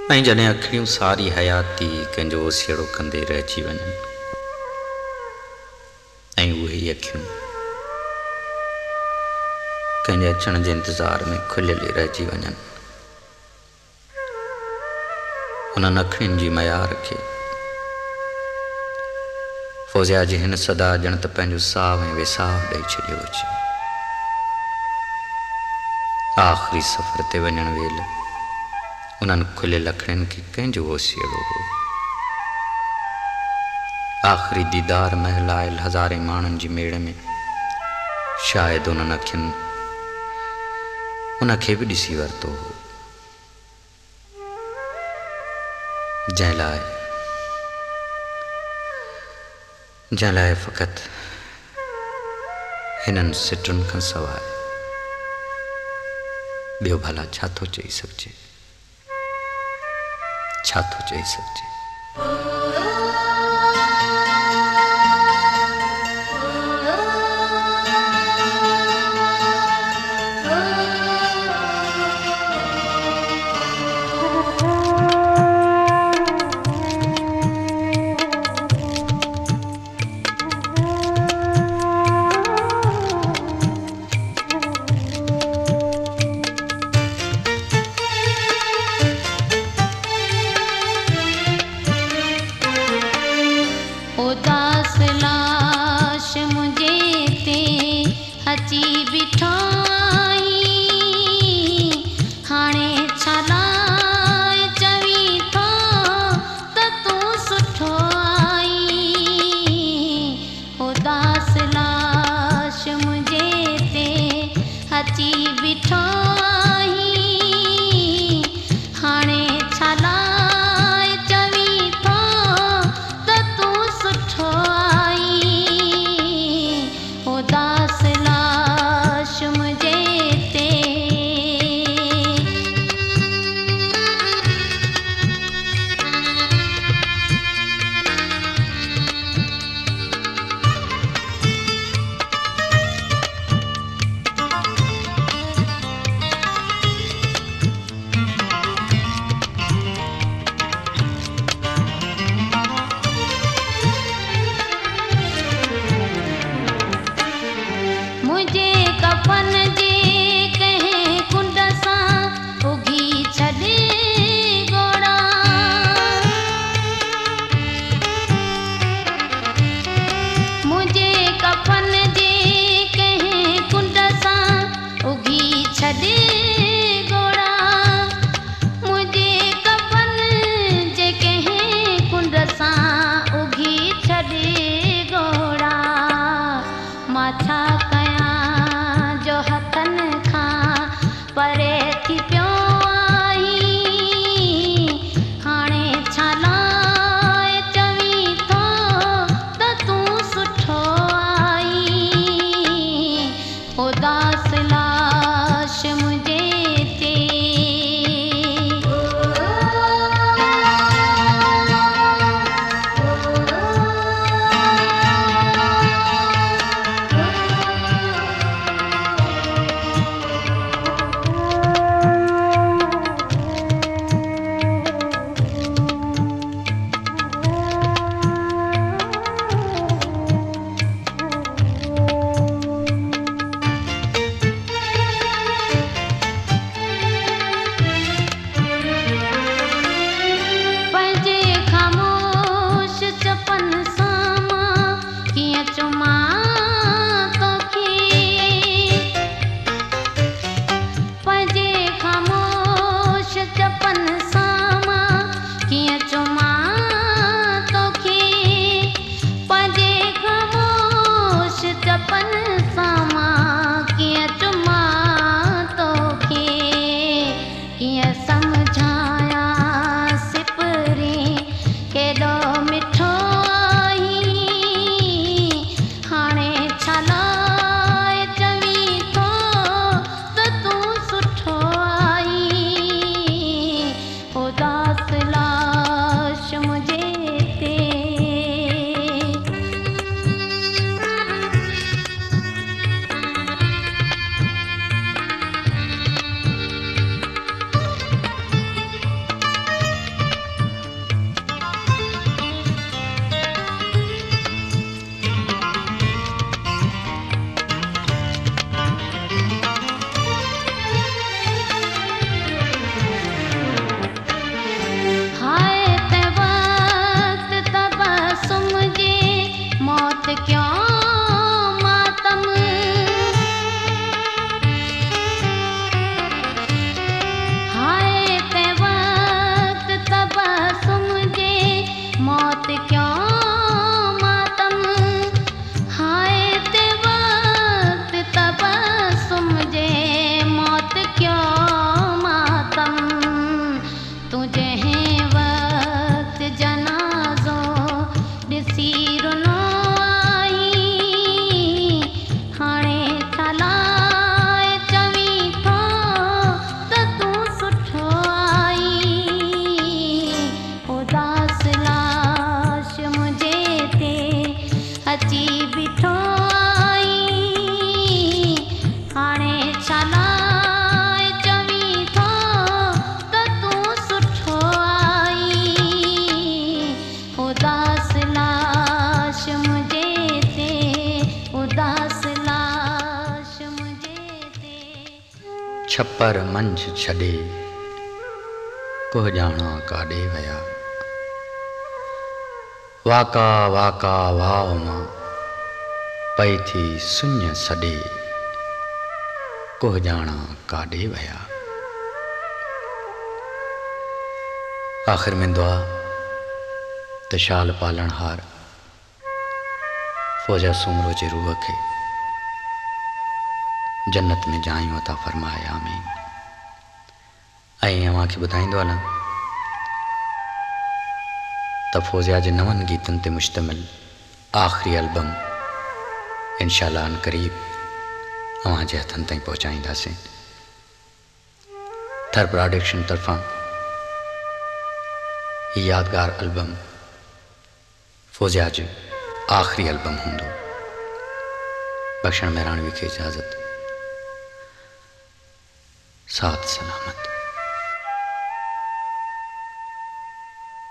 ऐं जॾहिं अखियूं सारी हयाती कंहिंजो ओसियड़ो कंदे रहिजी वञनि ऐं उहे ई अखियूं कंहिंजे अचण जे इंतज़ार में खुलियल रहिजी वञनि। उन्हनि अखियुनि जी मयार खे फौज़िया जी हिन सदा ॼण त पंहिंजो साहु ऐं विसाहु ॾेई छॾियो हुजे। आख़िरी सफ़र ते वञण वेल उन्हनि खुलियल अखियुनि खे कंहिंजो ओसियड़ो हो। आख़िरी दीदार महल आयल हज़ारे माण्हुनि जी मेड़ में शायदि उन्हनि अखियुनि उनखे बि ॾिसी वरितो हो, जंहिं लाइ फ़क़ति हिननि सिटुनि खां सवाइ ॿियो भला छा थो चई सघिजे, छा थो चई सघिजे। छप्पर मंझ छॾे कुह ॼाणा काॾे विया। वाका वाका वाव मां पई थी सुञ सॾे कुह ॼाणा काॾे विया। आख़िर में दुआ त शाल पालणहार फ़ौजा सूमरो जे रूह खे जन्नत में जायूं अता फ़रमाए। आमीन। ऐं अव्हांखे ॿुधाईंदो हलां त फ़ौज़िया जे 9 गीतनि ते मुश्तमिल आख़िरी एल्बम इंशाअल्लाह अन क़रीब अव्हांजे हथनि ताईं पहुचाईंदासीं। थर प्रोडक्शन तरफ़ां ही यादगार एल्बम फ़ौज़िया जो आख़िरी एल्बम हूंदो। बख्शण मेहरानवी खे इजाज़त। साथ सलामत।